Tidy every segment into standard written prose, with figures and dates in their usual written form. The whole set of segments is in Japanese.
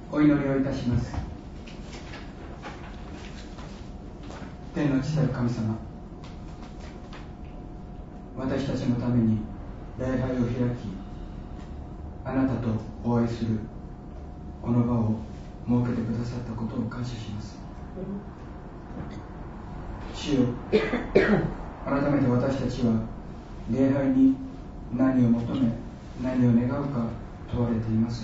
お祈りをいたします。天の父なる神様、私たちのために礼拝を開き、あなたとお会いするこの場を設けてくださったことを感謝します。主よ、改めて私たちは礼拝に何を求め何を願うか問われています。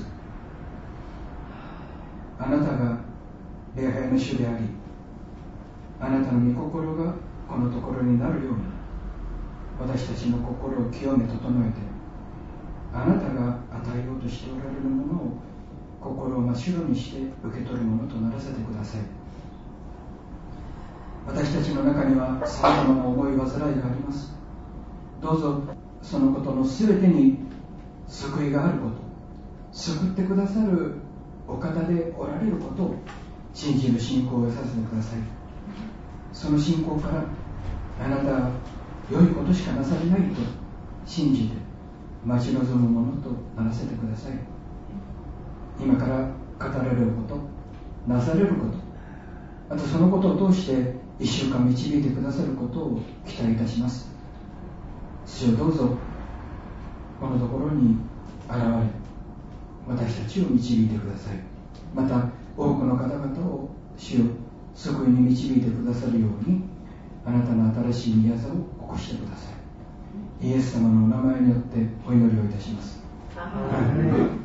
あなたが礼拝の主であり、あなたの御心がこのところになるように、私たちの心を清め整えて、あなたが与えようとしておられるものを心を真っ白にして受け取るものとならせてください。私たちの中にはさまざまな思い煩いがあります。どうぞそのことのすべてに救いがあること、救ってくださるお方でおられることを信じる信仰を得させてください。その信仰からあなたは良いことしかなされないと信じて待ち望むものとならせてください。今から語られること、なされること、またそのことを通して一週間導いてくださることを期待いたします。主よ、どうぞこのところに現れ、私たちを導いてください。また多くの方々を主よ、救いに導いてくださるように、あなたの新しい御業を起こしてください。イエス様のお名前によってお祈りをいたします。アーメン。